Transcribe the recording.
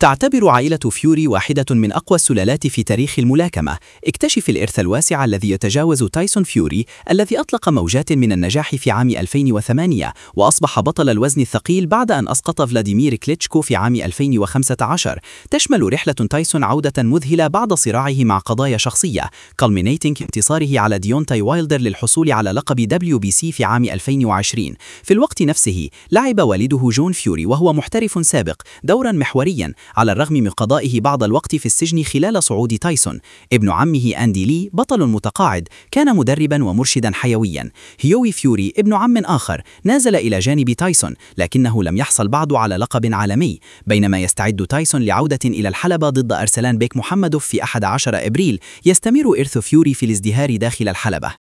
تعتبر عائلة فيوري واحدة من أقوى السلالات في تاريخ الملاكمة. اكتشف الإرث الواسع الذي يتجاوز تايسون فيوري الذي أطلق موجات من النجاح في عام 2008 وأصبح بطل الوزن الثقيل بعد أن أسقط فلاديمير كليتشكو في عام 2015. تشمل رحلة تايسون عودة مذهلة بعد صراعه مع قضايا شخصية culminating انتصاره على ديونتاي وايلدر للحصول على لقب WBC في عام 2020. في الوقت نفسه لعب والده جون فيوري وهو محترف سابق دورا محوريا على الرغم من قضائه بعض الوقت في السجن خلال صعود تايسون. ابن عمه أندي لي بطل متقاعد كان مدربا ومرشدا حيويا. هيوي فيوري ابن عم آخر نازل إلى جانب تايسون لكنه لم يحصل بعد على لقب عالمي. بينما يستعد تايسون لعودة إلى الحلبة ضد أرسلان بيك محمدوف في 11 أبريل، يستمر إرث فيوري في الازدهار داخل الحلبة.